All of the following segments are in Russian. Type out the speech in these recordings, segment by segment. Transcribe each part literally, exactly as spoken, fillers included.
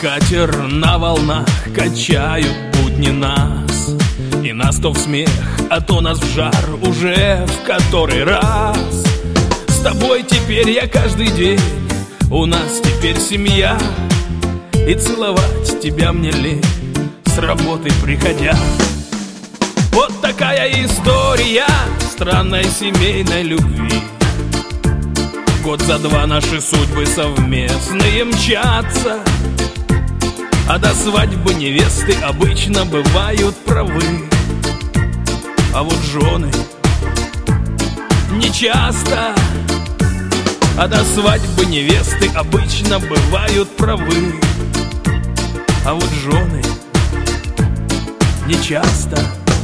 катер на волнах качают будни нас, и нас то в смех, а то нас в жар уже в который раз. С тобой теперь я каждый день, у нас теперь семья, и целовать тебя мне лень, с работы приходя. Вот такая история странной семейной любви. Год за два наши судьбы совместные мчатся, а до свадьбы невесты обычно бывают правы. А вот жены не часто, а до свадьбы невесты обычно бывают правы. А вот жены не часто.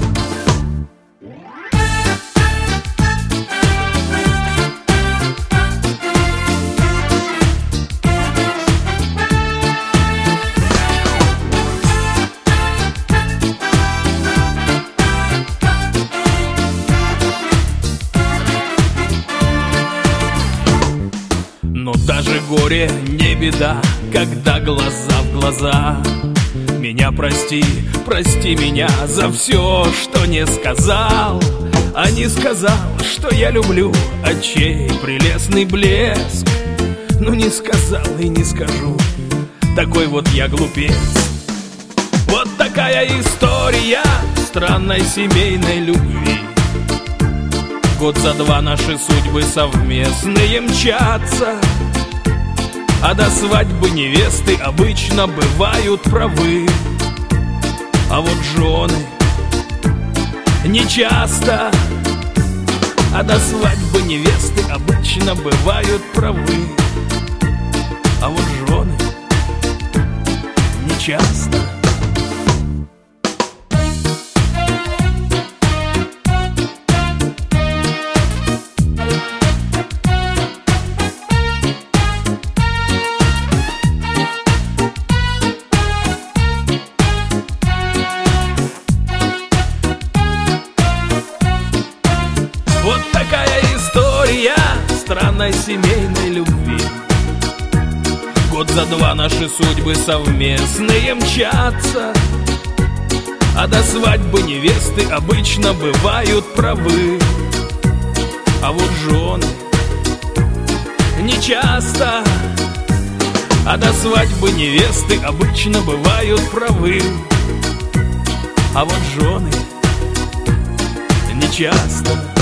Но даже горе не беда, когда глаза в глаза. Меня прости, прости меня за все, что не сказал. А не сказал, что я люблю очей прелестный блеск. Ну не сказал и не скажу, такой вот я глупец. Вот такая история странной семейной любви. Год за два наши судьбы совместные мчатся, а до свадьбы невесты обычно бывают правы. А вот жены не часто, а до свадьбы невесты обычно бывают правы. А вот жены не часто. Вот такая история странной семейной любви. Год за два наши судьбы совместные мчатся, а до свадьбы невесты обычно бывают правы. А вот жены не часто, а до свадьбы невесты обычно бывают правы. А вот жены не часто.